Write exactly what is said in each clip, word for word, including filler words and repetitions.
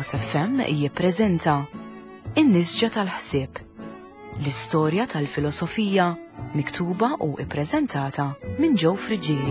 Logos F M jippreżenta In-Nisġa tal-Ħsieb, l-istorja tal-filosofija miktuba u ippreżentata minn Joe Friġġieri.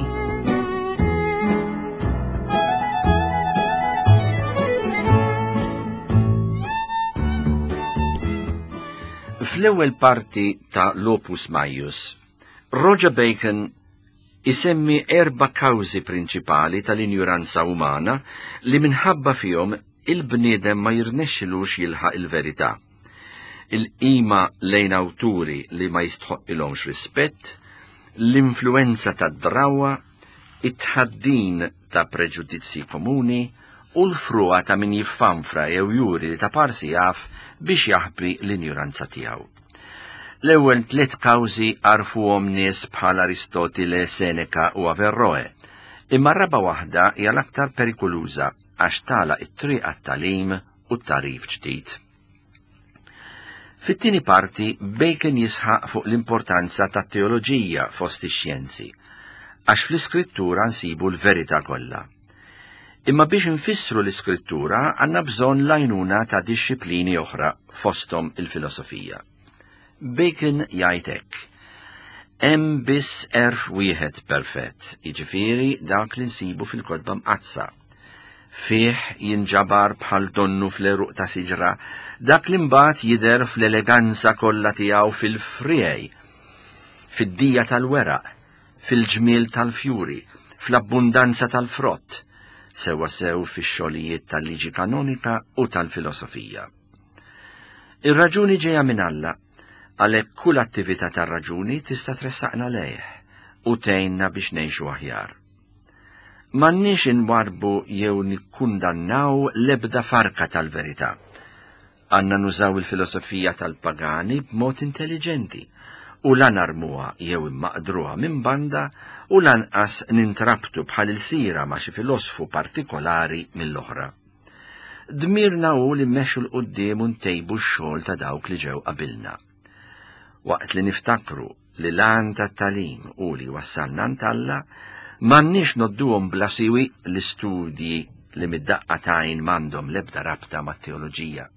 Fl-ewwel parti ta' l-Opus Maius, Roger Bacon isemmi erba' kawżi prinċipali tal-injuranza umana li minħabba fihom il-bniedem ma jirnexxilux jilħaq il-verità. Il-qima lejn awturi li ma jistħoqilhomx rispett, l-influenza tad-drawwa, it-tħaddin ta' preġudizzi komuni u l-fruqa ta' min jiffanfra jew juri li ta' parsi jaf biex jaħbi l-injuranza tiegħu. L-ewwel tliet kawżi għarfuhom nies bħal Aristotile, Seneca u Averroe, imma raba waħda hija l-aktar perikoluża għax tagħlaq it-triq għat-tagħlim u t-tarif ġdid. Fit-tieni parti Bacon jisħaq fuq l-importanza tat-teoloġija fost ix-xjenzi, għax fl-iskrittura nsibu l-verità kollha. Imma biex nfissru l-iskrittura għandna bżonn l-għajnuna ta' dixxiplini oħra fosthom il-filosofija. Bacon jgħid hekk: hemm biss erf wieħed perfett, jiġifieri dak li nsibu fil-kotba mqazza. Fih jinġabar bħal donnu fl-eruq ta' siġra, dak li mbagħad jidher fl-eleganza kollha tiegħu fil-friej, fid-dija tal-weraq, fil-ġmiel tal-fjuri, fl-abbundanza tal-frott, sewa sew fix-xogħlijiet tal-liġi kanonika u tal-filosofija. Ir-raġuni ġejja minn Alla, għalhekk kull attività tar-raġuni tista' tressaqna lejh u tgħinna biex ngħixu aħjar. M'għandniex inwarbu jew nikkundannaw l-ebda farka tal-verità. Għandna nużaw il-filosofija tal-pagani b'mod intelligenti u lan narmuha jew immaqdruha minn banda u lanqas nintrabtu bħal il-sira ma' xi filosofu partikolari mill-oħra. Dmirna hu li mmexxu l-qudiem u ntejbu x-xogħol ta' dawk li ġew qabilna. Waqt li niftakru li lan tat-tagħlim u li wassalna ntalla, m'għandniex nodduhom bla siwi l-istudji li mid-daqqatajn m'għandhom l-ebda rabta mat-teoloġija.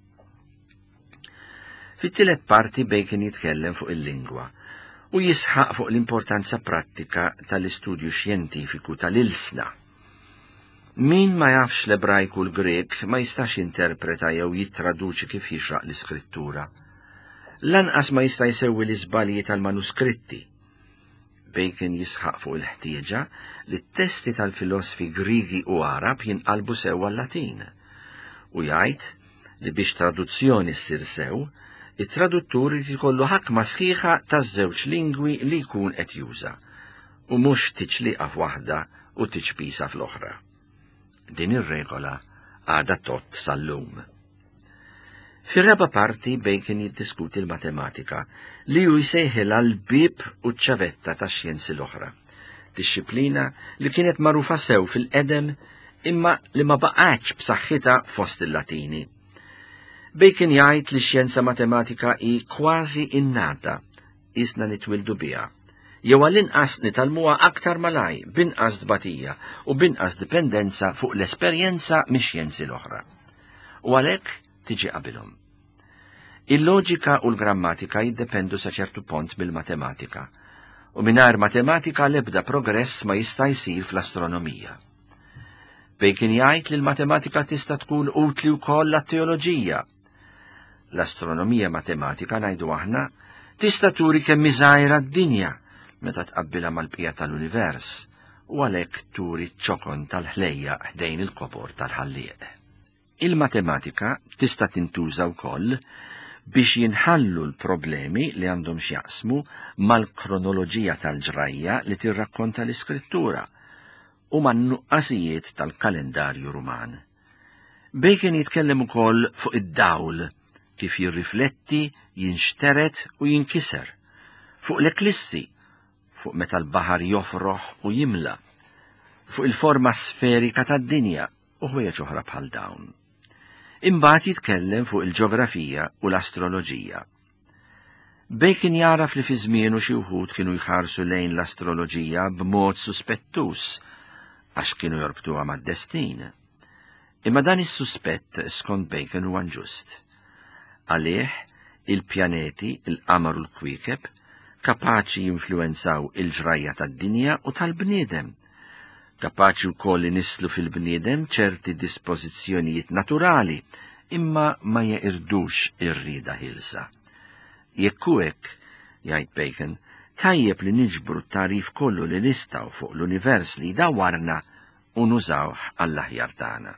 Fit-tielet parti Bacon jitkellem fuq il-lingwa u jisħaq fuq l-importanza prattika tal-istudju xjentifiku tal-ilsna. Min ma jafx l-Ebrajku l-Grek ma jistax jinterpreta jew jittraduċi kif jixraq l-iskrittura. Lanqas ma jista' jsewwi l-iżbalji tal-manuskritti. Bacon jisħaq fuq il-ħtieġa li t-testi tal-filosofi Griegi u Arab jinqalbu sewwa l-Latin u jgħid li biex traduzzjoni ssir sew, it-traduttur irid ikollu ħakma sħiħa taż-żewġ lingwi li jkun qed juża u mhux tiċliqa f'waħda u tiċpisa fl-oħra. Din ir-regola għadha tott sal-lum. Fir-raba parti Bacon jiddiskuti l-matematika li hu jsejħilha l-bib u ċ-ċavetta tax-xjenzi l-oħra, dixxiplina li kienet magħrufa sew fil-qedem imma li ma baqgħetx b'saħħitha fost il-Latini. Bacon jgħid li x-xjenza matematika hi kważi innata, isna nitwildu biha, jew għall-inqas nitalmuha aktar malaj, binqas dbatija u binqas dipendenza fuq l-esperjenza mix-xjenzi l-oħra. U għalhekk tiġi qabilhom. Il-loġika u l-grammatika jiddependu sa ċertu pont bil-matematika, u mingħajr matematika l-ebda progress ma jista' jsir fl-astronomija. Bacon jgħid li l-matematika tista' tkun utli wkoll għat-teoloġija. L-astronomija matematika ngħidu aħna tista' turi kemm żgħira d-dinja meta tqabbilha mal-bqija tal-univers u għalhekk turi ċ-ċokon tal-ħlejja ħdejn il-kopor tal-ħallieq. Il-matematika tista' tintuża wkoll biex jinħallu l-problemi li għandhom x'jaqsmu mal-kronoloġija tal-ġrajja li tirrakkonta l-iskrittura u man-nuqqasijiet tal-kalendarju Ruman. Bacon jitkellem ukoll fuq id-dawl kif jirrifletti, jinxteret u jinkiser, fuq l-eklissi, fuq meta l-baħar jofroħ u jimla, fuq il-forma sferika tad-dinja u ħwejjeġ oħra bħal dawn. Imbagħad jitkellem fuq il-ġeografija u l-astroloġija. Bacon jaraf li fi żmienu xi wħud kienu jħarsu lejn l-astroloġija b'mod suspettus għax kienu jorbtuha mad-destin. Imma dan is-suspett skont Bacon huwa ġust. Għalih il-pjaneti, il-qamar u l-kwiekeb kapaċi jinfluenzaw il-ġrajja tad-dinja u tal-bniedem. Kapaċi wkoll li nislu fil-bniedem ċerti dispożizzjonijiet naturali, imma ma jeqirdux ir-rieda ħilsa. Jekk hu hekk, jgħid Bacon, tajjeb li niġbru t-tarif kollu li nistgħu fuq l-univers li dawarna u nużawh għall-aħjar tagħna.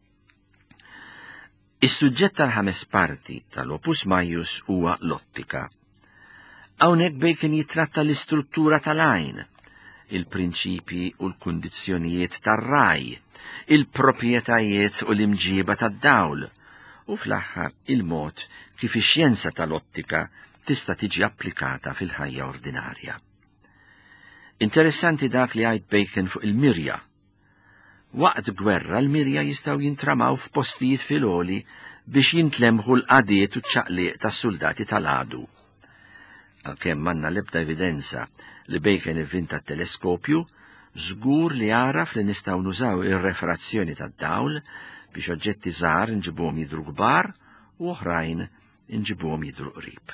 Is-suġġett tal-ħames parti tal-Opus Maius huwa l-ottika. Hawnhekk Bacon jitratta l-istruttura tal-għajn, il-prinċipji u l-kundizzjonijiet tar-raj, il-proprjetajiet u l-imġiba tad-dawl, u fl-aħħar il-mod kif ix-xjenza tal-ottika tista' tiġi applikata fil-ħajja ordinarja. Interessanti dak li għajt Bacon fuq il-mirja. Waqt gwerra l-mirja jistgħu jintramaw f'postijiet filgħoli biex jintlemħu l-qadiet u ċ-ċaqliq tas-soldati tal-għadu. Għalkemm m'għandna l-ebda evidenza li Bacon ivvinta t-teleskopju, żgur li jaraf li nistgħu nużaw ir-refrazzjoni tad-dawl biex oġġetti żgħar inġibuhom jidhru kbar u oħrajn inġibuhom jidhru qrib.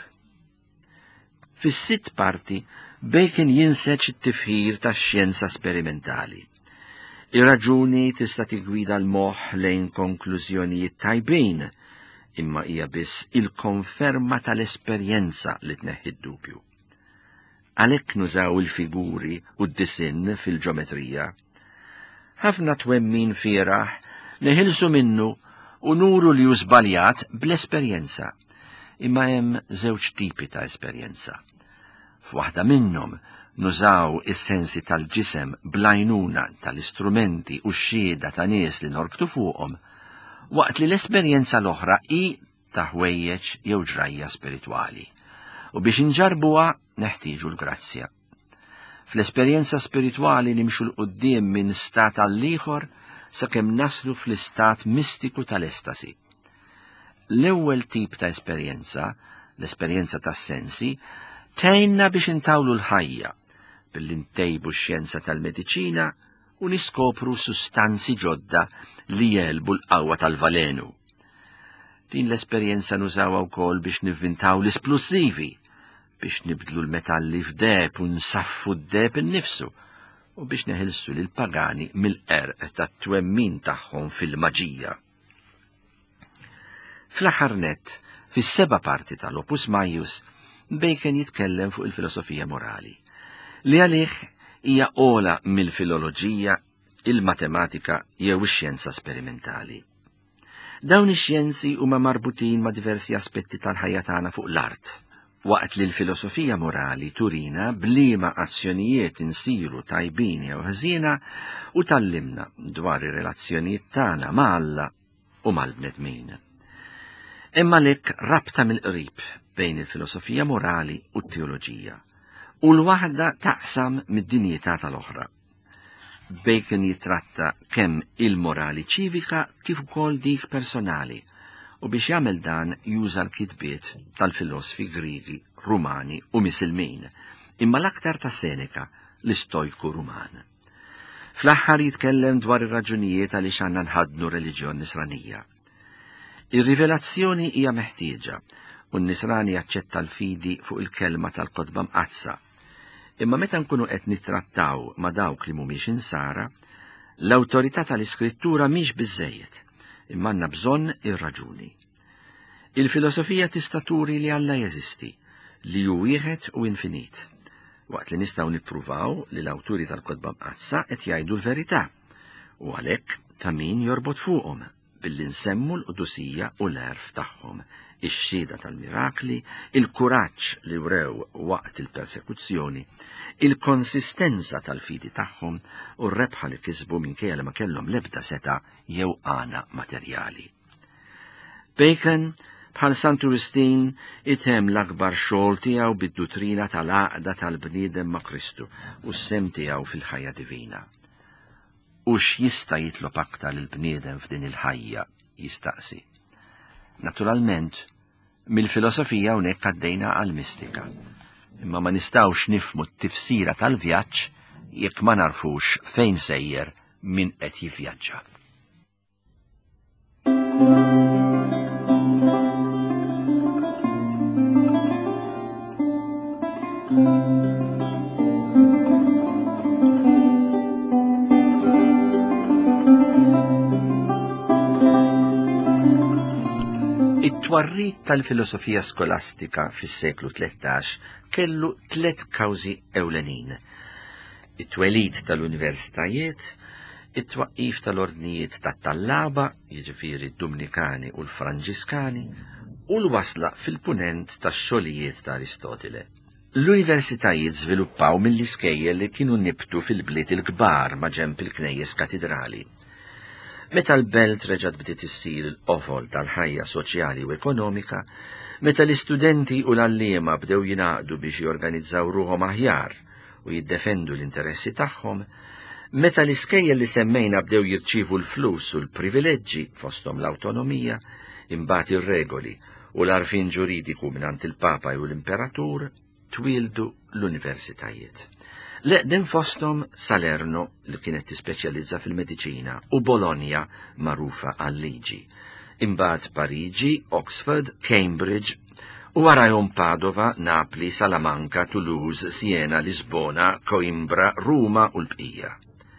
Fis-sitt parti Bacon jinseċ it-tifħir tax-xjenza sperimentali. Ir-raġuni tista' tigwida l-moħħ lejn konklużjonijiet tajbin, imma hija biss il-konferma tal-esperjenza li tneħħi d-dubju. Għalhekk nużaw il-figuri u d-disinn fil-ġometrija. Ħafna twemmin fieraħ neħilsu minnu u nuru li hu żbaljat bl-esperjenza, imma hemm żewġ tipi ta' esperjenza. F'waħda minnhom nużaw is-sensi tal-ġisem blajnuna tal-istrumenti u x-xieda ta' nies li norbtu fuqhom, waqt li l-esperjenza l-oħra hi ta' ħwejjeġ jew ġrajja spiritwali, u biex inġarbuha neħtieġu l-grazzja. Fl-esperjenza spiritwali nimxu l-qudiem minn stat għal ieħor sakemm naslu fl-istat mistiku tal-estasi. L-ewwel tip ta' esperjenza, l-esperjenza tas-sensi, tgħinna biex intawlu l-ħajja billi ntejbu x-xjenza tal-mediċina u niskopru sustanzi ġodda li jelbu l-qawwa tal-valenu. Din l-esperjenza nużawha wkoll biex nivvintaw l-esplussivi, biex nibdlu l-metalli f'deb u nsaffu d-deb innifsu, u biex neħilsu lil pagani mill-qerq tat-twemmin tagħhom fil-maġija. Fl-aħħar nett, fis-seba' parti tal-Opus Maius, Bacon jitkellem fuq il-filosofija morali, li għalih hija ola mill-filoloġija, il-matematika jew ix-xjenza sperimentali. Dawn ix-xjenzi huma marbutin ma' diversi aspetti tal-ħajja tagħna fuq l-art, waqt li l-filosofija morali turina bliema azzjonijiet insiru tajbin jew ħżiena u tallimna dwar ir-relazzjonijiet tagħna ma' Alla u mal-bnedmin. Imma lek rabta mill-qrib bejn il-filosofija morali u t-teoloġija, u l-waħda taqsam mid-dinjità tal-oħra. Bacon jitratta kemm il-morali ċivika kif ukoll dik personali, u biex jagħmel dan juża l-kitbiet tal-filosofi Griegi, Rumani u Misilmin, imma l-aktar ta' Seneca, l-istojku Ruman. Fl-aħħar jitkellem dwar ir-raġunijiet għaliex għandna nħadnu reliġjon nisranija. Ir-rivelazzjoni hija meħtieġa, u n-nisrani jaċċetta l-fidi fuq il-kelma tal-kotba mqazza. Imma meta nkunu qed nittrattaw ma' dawk li mhumiex insara, l-awtorità tal-iskrittura mhix biżżejjed, imma għandna bżonn ir-raġuni. Il-filosofija tista' turi li Alla jeżisti, li hu wieħed u infinit, waqt li nistgħu nippruvaw li l-awturi tal-kotba mqazza qed jgħidu l-verità, u għalhekk ta' min jorbot fuqhom billi nsemmu l-qudusija u l-erf tagħhom, ix-xhieda tal-mirakli, il-kuraġġ li wrew waqt il-persekuzzjoni, il-konsistenza tal-fidi tagħhom u r-rebħa li kisbu minkejja li ma kellhom l-ebda seta' jew għana materjali. Bacon, bħal Sant Augustin, item l-akbar xogħol tiegħu bid-dottrina tal-għaqda tal-bniedem ma' Kristu u s-sem tiegħu fil-ħajja divina. U x'jista' jitlob aktar lill-bniedem f'din il-ħajja, jistaqsi. Naturalment, mill-filosofija hawnhekk għaddejna għall-mistika, imma ma nistgħux nifhmu t-tifsira tal-vjaġġ jekk ma narfux fejn sejjer min qed jivvjaġġa. It-twarrit tal-filosofija skolastika fis-seklu tlettax kellu tlet kawżi ewlenin. It-twelid tal-universitajiet, it-twaqqif tal-ordnijiet tat-tallaba, jiġifieri d-Dominikani u l-Franġiskani, u l-wasla fil-punent tax-xogħlijiet ta' Aristotile. L-universitajiet żviluppaw mill-iskejjel li kienu nibtu fil-bliet il-kbar ma' ġenb il-knejjes katedrali. Meta l-belt reġgħet bdiet issir l-qofol tal-ħajja soċjali u ekonomika, meta l-istudenti u l-alliema bdew jingħaqdu biex jorganizzaw ruhom aħjar u jiddefendu l-interessi tagħhom, meta l-iskejjel li semmejna bdew jirċievu l-flus u l-privileġġi fosthom l-awtonomija, imbagħad ir-regoli u l-għarfien ġuridiku mingħand il-Papa u l-Imperatur, twildu l-universitajiet. Leqden fosthom Salerno li kienet tispeċjalizza fil-mediċina u Bologna magħrufa għal-liġi. Imbagħad Pariġi, Oxford, Cambridge u warahom Padova, Napli, Salamanca, Toulouse, Siena, Lisbona, Coimbra, Ruma u l-bqija.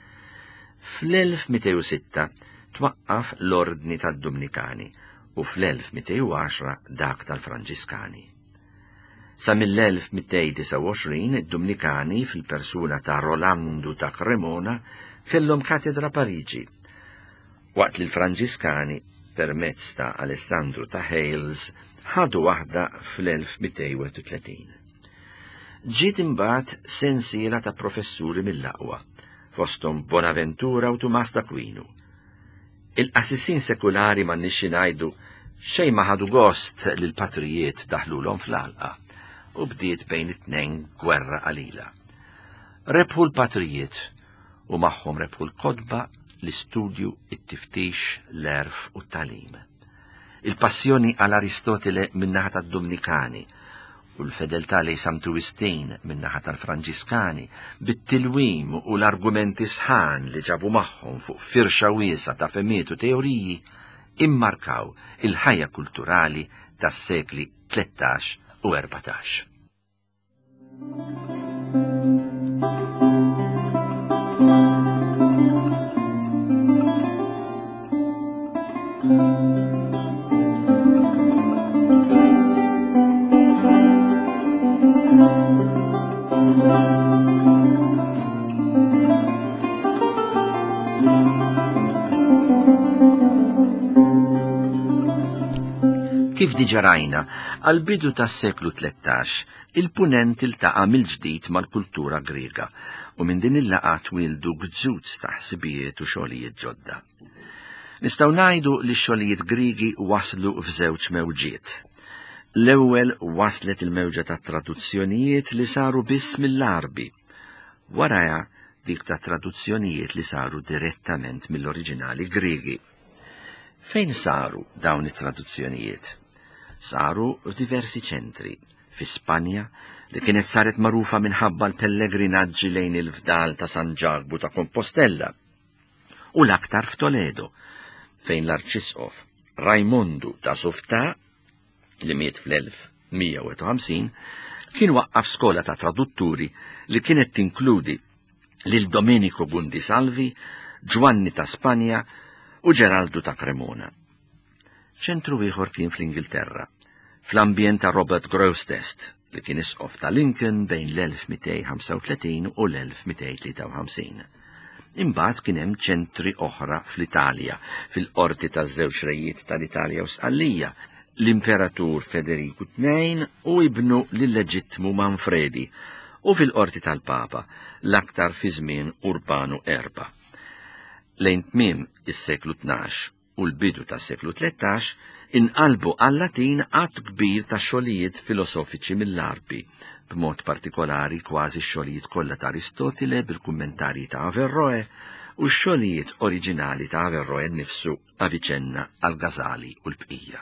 fl-elf mitej u sitta twaqqaf l-Ordni tad-Dominikani u fl-elf mitej u għaxra dak tal-Franġiskani. Sa mill-elf mitej disa' u għoxrin id-Dominikani fil-persuna ta' Rolando ta' Cremona kellhom katedra Pariġi, waqt li l-Franġiskani permezz ta' Alessandro ta' Hales ħadu waħda fl-elf mitej u tletin. Ġiet imbagħad sensiela ta' professuri mill-aqwa, fosthom Bonaventura u Tumas d'Aquino. Il-qassissin sekulari ma nixxi ngħidu xejn ma ħadu gost li l-patrijiet daħlulhom fl-għalqa u bdiet bejn it-tnejn gwerra qalila. Rebħu l-patrijiet u magħhom rebħu l-kodba, l-istudju, it-tiftix, l-erf u t-talim. Il-passjoni għal Aristotile min-naħa tad-Dominikani u l-fedeltà lejn Samtuwistin min-naħa tal-Franġiskani bit-tilwim u l-argumenti sħan li ġabu magħhom fuq firxa wiesa ta' femiet u teoriji immarkaw il-ħajja kulturali tas-sekli tlettax u erbatax. Kif diġà rajna, għal-bidu tas-seklu tlettax, il-punent iltaqa' mill-ġdid mal-kultura Griega u minn din il-laqgħa twildu gżuz ta' ħsibijiet u xogħlijiet ġodda. Nistgħu ngħidu li x-xogħlijiet Griegi waslu f'żewġ mewġiet. L-ewwel waslet il-mewġa tat-traduzzjonijiet li saru biss mill-Arbi, warajha dik ta' traduzzjonijiet li saru direttament mill-oriġinali Griegi. Fejn saru dawn it-traduzzjonijiet? Saru f'diversi ċentri, fi Spanja, li kienet saret magħrufa minħabba l-pellegrinaġġi lejn il-fdal ta' San Ġagbu ta' Kompostella, u l-aktar f'Toledo, fejn l-Arċisqof Raimondu ta' Softà, li miet fl-elf mija u ħamsin, kien waqqaf skola ta' tradutturi li kienet tinkludi lil Domenico Bundisalvi, Giovanni ta' Spanja u Geraldo ta' Cremona. ċentru ieħor kien fl-Ingilterra, fl-ambjent ta' Robert Grosseteste, li kien isqof ta' Lincoln bejn l-elf mitej ħamsa u tletin u l-elf mitej tlieta u ħamsin. Imbagħad kien hemm ċentri oħra fl-Italja, fil-qorti taż-żewġ rejiet tal-Italja u Sqallija, l-Imperatur Federiku tnejn u ibnu lill-Leġittmu Manfredi, u fil-qorti tal-Papa, l-aktar fi żmien Urbanu erba'. Lejn tmiem is-seklu tnax u l-bidu tas-seklu tlettax inqalbu għal-Latin qatt kbir ta' xogħlijiet filosofiċi mill-Arbi, b'mod partikolari kważi x-xogħlijiet kollha ta' Aristotile bil-kummentarji ta' Averroe u x-xogħlijiet oriġinali ta' Averroe nnifsu Avicenna, Al-Ghazali u l-bqija.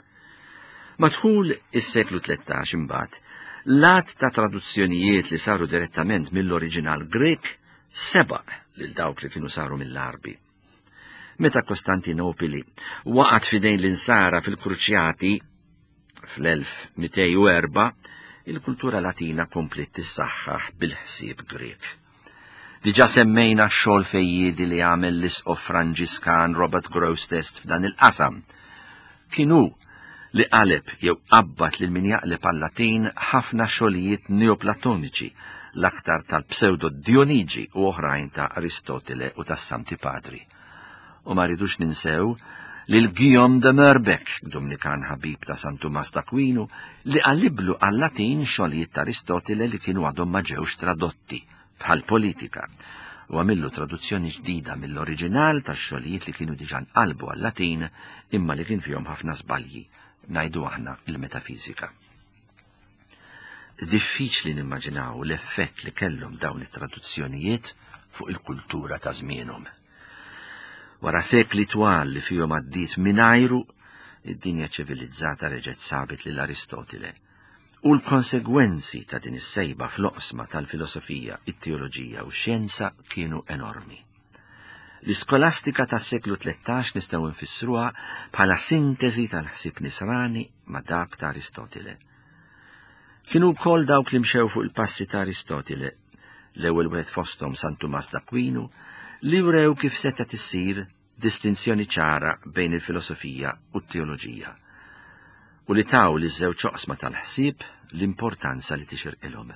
Madħul is-seklu tlettax imbagħad, lat ta' traduzzjonijiet li saru direttament mill-oriġinal Grek sebaq lil dawk li kienu saru mill-Arbi. Meta Kostantinopoli waqgħet fidejn l-insara fil-Kruċjati fl-elf mitej u erba', il-kultura Latina komplet tissaħħaħ bil-ħsieb Grek. Diġa semmejna x-xogħol fejjiedi li għamel l-isqof Franġiskan Robert Grosseteste f'dan il-qasam. Kienu li qaleb jew qabbat lil min jaqleb għal-Latin ħafna xogħlijiet neoplatoniċi, l-aktar tal-pseudo Dionigi u oħrajn ta' Aristotele u tas Santi Padri. U ma rridux ninsew lil Guillaume de Merbecque, Dominikan ħabib ta' San Tumas d'Aquinu, li qalliblu għal-Latin xogħlijiet ta' Aristotele li kienu għadhom ma ġewx tradotti bħal politika, u għamillu traduzzjoni ġdida mill-oriġinal ta' xogħlijiet li kienu diġà nqalbu għal-Latin imma li kien fihom ħafna żbalji, ngħidu aħna il-metafisika. Diffiċli nimmaġinaw l-effett li kellhom dawn it-traduzzjonijiet fuq il-kultura ta' żmienhom. Wara sekli twal li fihom għaddiet mingħajru, id-dinja ċivilizzata reġgħet sabet lil Aristotele. U l-konsegwenzi ta' din is-sejba fl-oqsma tal-filosofija, it-teoloġija u x-xjenza kienu enormi. L-iskolastika tas-seklu tlettax nistgħu nfissruha bħala sintesi tal-ħsieb nisrani ma' dak ta' Aristotele. Kienu wkoll dawk li mxew fuq il-passi ta' Aristotele, l-ewwel wieħed fosthom San Tumas d'Aquinu, li wrew kif seta' tissir distinzjoni ċara bejn il-filosofija u t-teoloġija, u li taw li żewġ oqsma tal-ħsieb l-importanza li tixirqilhom.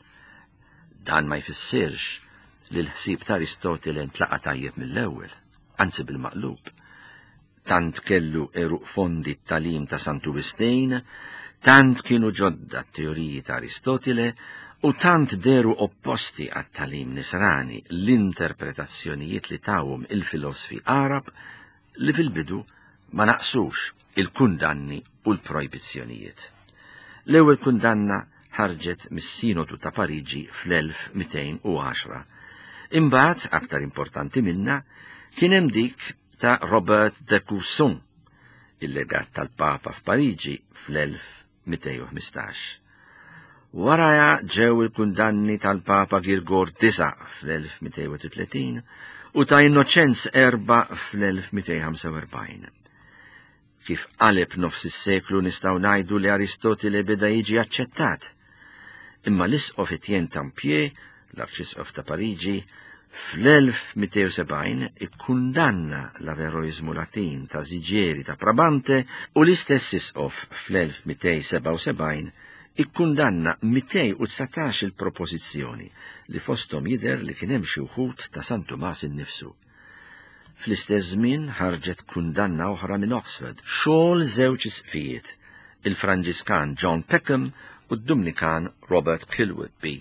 Dan ma jfissirx li l-ħsieb ta' Aristotele ntlaqa tajjeb mill-ewwel, anzi bil-maqlub. Tant kellu eruq fondi t-talim ta' Sant'Augustijn, tant kienu ġodda t-teoriji ta' Aristotele u tant deru opposti għat-talim nisrani l-interpretazzjonijiet li tawhom il-filosofi Arab li fil-bidu ma naqsux il-kundanni u l-projbizzjonijiet. L-ewwel kundanna ħarġet mis-Sinodu ta' Pariġi fl-elf mitejn u għaxra. Imbagħad, aktar importanti minna, kien hemm dik ta' Robert de Courson, il-legat tal-Papa f'Pariġi fl-elf mitejn u ħmistax. Waraja ġew il-kundanni tal-Papa Girgor disa' fl-elf mitejn u tletin u ta' Innoċenz erba' fl-elf mitejn u ħamsa u erbgħin. Kif qaleb nofs is-seklu nistgħu ngħidu li Aristotele beda jiġi aċċettat, imma l-isqof Etienne Tampier, l-Arċisqof ta' Pariġi, fl-elf mitejn u sebgħin ikkundanna l-Averroizmu Latin ta' Zigieri ta' Brabante u l-istess isqof fl-elf mitejn u seba' u sebgħin ikkundanna mitejn u tsatax il-propożizzjoni li fosthom jidher li kien hemm xi wħud ta' San Tumas innifsu. Fl-istess żmien ħarġet kundanna oħra minn Oxford, xogħol żewġ isqfijiet, il-Franġiskan John Peckham u d-Dominikan Robert Kilwardby.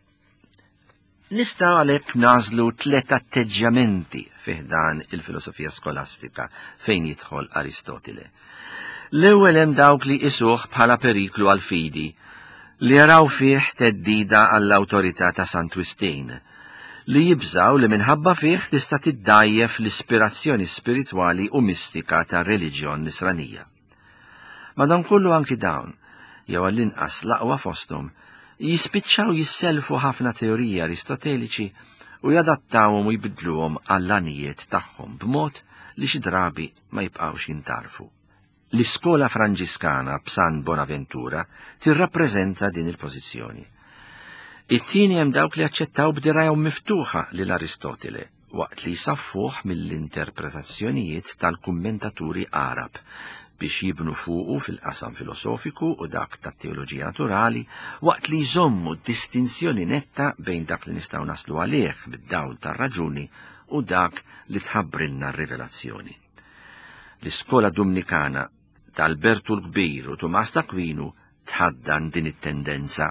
Nistgħu għalhekk nażlu tliet atteġġjamenti fih dan il-filosofija skolastika fejn jidħol Aristotele. L-ewwel hemm dawk li isuh bħala periklu għal fidi, li jaraw fih teddida għall-awtorità ta' Sant'Augustijn, li jibżaw li minħabba fih tista' tiddajjef l-ispirazzjoni spiritwali u mistika ta' reliġjon nisranija. Madankollu anki dawn, jew għall-inqas l-aqwa fosthom, jispiċċaw jisselfu ħafna teoriji aristoteliċi u jadattawhom u jbidluhom għall-anijiet tagħhom b'mod li xi drabi ma jibqgħux jintarfu. L-iskola Franġiskana b'San Bonaventura tirrappreżenta din il-pożizzjoni. It-tieni hemm dawk li aċċettaw b'dirajhom miftuħa lil Aristotele waqt li jsaffuh mill-interpretazzjonijiet tal-kummentaturi Arab biex jibnu fuqu fil-qasam filosofiku u dak tat-teoloġija naturali waqt li jżommu distinzjoni netta bejn dak li nistgħu naslu għalih bid-dawl tar-raġuni u dak li tħabbrilna r-rivelazzjoni. L-iskola Dominikana tal-Albertu l-Kbir u Tumas d'Aquinu tħaddan din it-tendenza.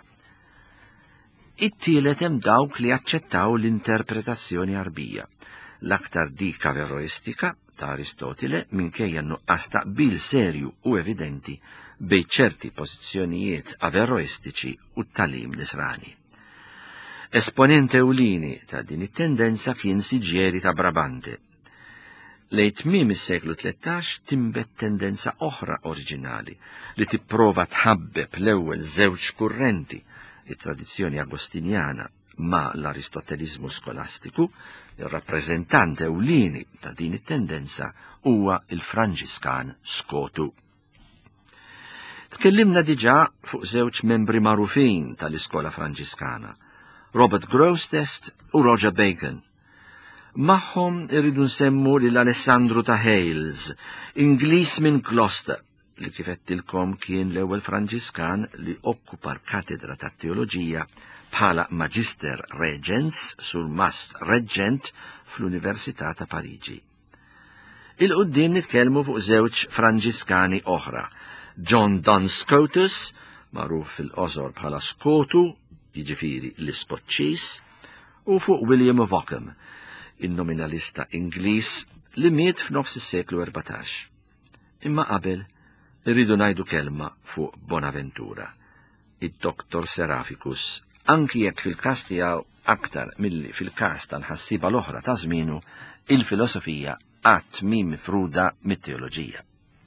It-tielet hemm dawk li aċċettaw l-interpretazzjoni arbija, l-aktar dik averroistika ta' Aristotele minkejja nuqqas taqbil serju u evidenti bejn ċerti pożizzjonijiet averroistiċi u t-talim nisrani. Esponent ewlieni ta' din it-tendenza kien Sigieri ta' Brabante. Lejn tmiem is-seklu tlettax timbet tendenza oħra oriġinali li tipprova tħabbeb l-ewwel żewġ kurrenti, it-tradizzjoni agostinjana ma l-aristotelizmu skolastiku, il-rappreżentant ewlieni ta' din it-tendenza huwa il-Franġiskan Skotu. Tkellimna diġà fuq żewġ membri magħrufin tal-iskola Franġiskana, Robert Grosseteste u Roger Bacon. Magħhom irridu nsemmu lil Alessandro ta' Hales, Ingliż minn Gloucester, li kif qedtilkom kien l-ewwel Franġiskan li okkupa l-katedra tat-teoloġija bħala Magister Regens sul Mast Reggent fl-Università ta' Pariġi. Il-qudiem nitkellmu fuq żewġ Franġiskani oħra, John Duns Scotus, magħruf fil-qosor bħala Skotu, jiġifieri l-Iskoċċiż, u fuq William of Ockham, in-nominalista Ingliż li miet f'nofs is-seklu erbatax. Imma qabel irridu ngħidu kelma fuq Bonaventura, id-Doktor Seraficus, anki jekk fil-każ tiegħu aktar milli fil-każ tal-ħassiba l-oħra ta' żmienu, il-filosofija qatt mi mifruda mit-teoloġija.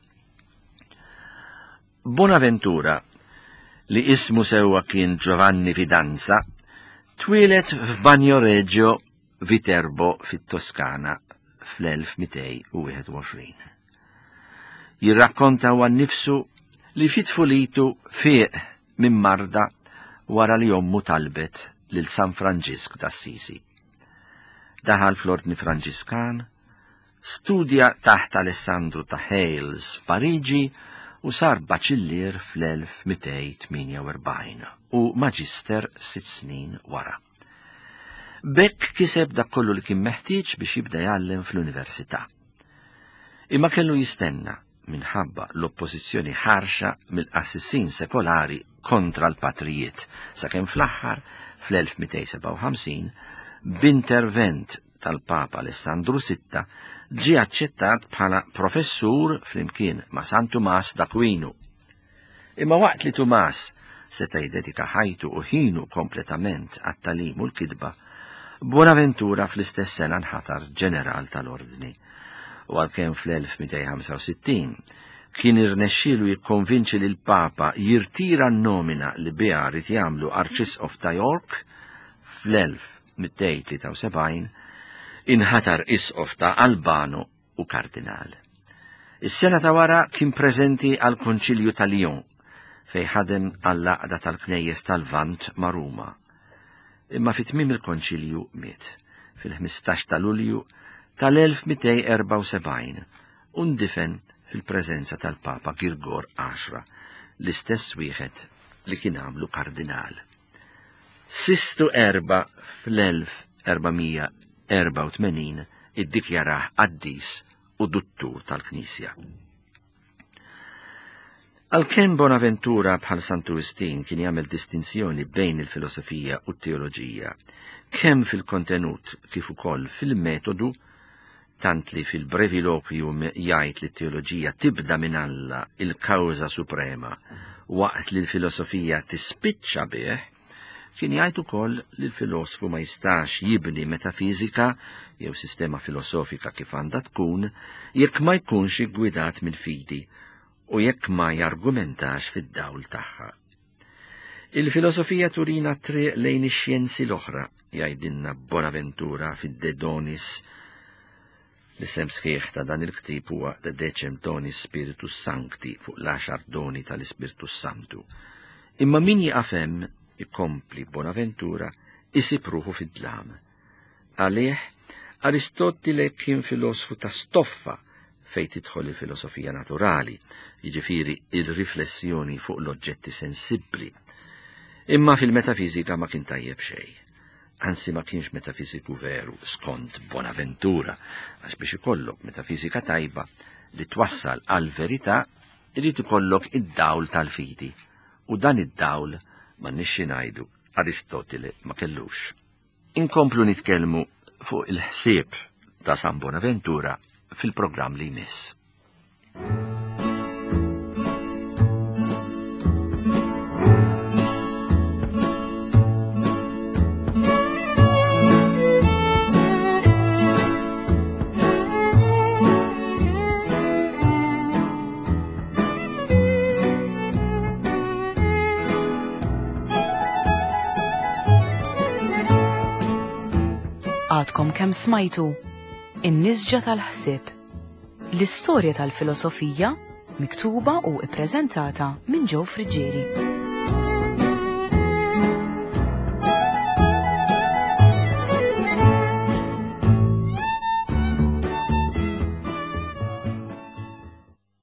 Bonaventura, li ismu sewwa kien Giovanni Fidanza, twilet f'Bagnoregio Viterbo fit-Toskana fl-elf mitej u wieħed u għoxrin. Jirrakkonta għan nifsu li fit-tfulitu fieq minn marda wara li ommu talbet lil San Franġisk d'Assisi. Daħal fl-ordni Franġiskan, studja taħt Alessandro ta' Hales f'Pariġi u sar baċillier fl-elf mitej tminja u erbgħin u maġister sitt snin wara. Bekk kiseb dak kollu li kien meħtieġ biex jibda jgħallem fl-università. Imma kellu jistenna minħabba l-oppożizzjoni ħarxa mill-assissin sekolari kontra l-patrijiet, sakemm fl-aħħar fl-elf mitej seba' u ħamsin b'intervent tal-Papa Alessandru sitta ġie aċċettat bħala professur flimkien ma' San Tumas d'Aquinu. Imma waqt li Tumas seta' jiddedika ħajtu u ħinu kompletament għat-talim u l-kidba, Bonaventura fl-istess sena nħatar ġeneral tal-ordni. U għalkemm fl-elf mitej ħamsa u sittin kien irnexxielu jikkonvinċi lil Papa jirtira n-nomina li biha rid jagħmlu Arċisqof ta' York, fl-elf mitej tlieta u sebgħin inħatar isqof ta' Albano u kardinal. Is-sena ta' wara kien preżenti għal Konċilju ta' Lyon fejn ħadem għall-laqda tal-Knejjes tal-Vant ma' Ruma. Imma fit-tmiem il-Konċilju miet fil-ħmistax ta' Lulju tal-elf mitej erba' u sebgħin u ndifen fil-preżenza tal-Papa Girgor għaxra, l-istess wieħed li kien għamlu kardinal. Sistu erba' fl-elf erba'mija erba' u tmenin iddikjarah qaddis u duttur tal-Knisja. Għalkemm Bonaventura bħal Sant'Augustin kien jagħmel distinzjoni bejn il-filosofija u t-teoloġija, kemm fil-kontenut kif ukoll fil-metodu, tant li fil-Breviloquium jgħid li t-teoloġija tibda minn Alla il-kawża suprema waqt li l-filosofija tispiċċa bih, kien jgħid ukoll li l-filosofu ma jistax jibni metafiżika jew sistema filosofika kif għandha tkun jekk ma jkunx iggwidat mill-fidi u jekk ma jargumentax fid-dawl tagħha. Il-filosofija turina triq lejn ix-xjenzi l-oħra, jgħidilna Bonaventura fid-De Donis. L-isem sħiħ ta' dan il-ktib huwa De Decem Donis Spiritus Sancti fuq l-għaxar doni tal-Ispiritus Santu. Imma min jaqafem ikompli Bonaventura isib ruħu fid-dlam. Għalih Aristotile kien filosofu ta' stoffa fej tidħol il-filosofija naturali, jiġifieri il-riflessjoni fuq l-oġġetti sensibbli. Imma fil-metafizika ma kien tajjeb xejn. Anzi ma kienx metafiziku veru skont Bonaventura, għax biex ikollok metafizika tajba li twassal għal verità irid ikollok id-dawl tal-fidi, u dan id-dawl ma nixxi ngħidu Aristotile ma kellux. Inkomplu nitkellmu fuq il-ħsieb ta' San Bonaventura fil-programm li jmiss. Għadkom kemm smajtu in-nisġa tal-ħsieb, l-istorja tal-filosofija miktuba u ippreżentata minn Joe Friġġieri.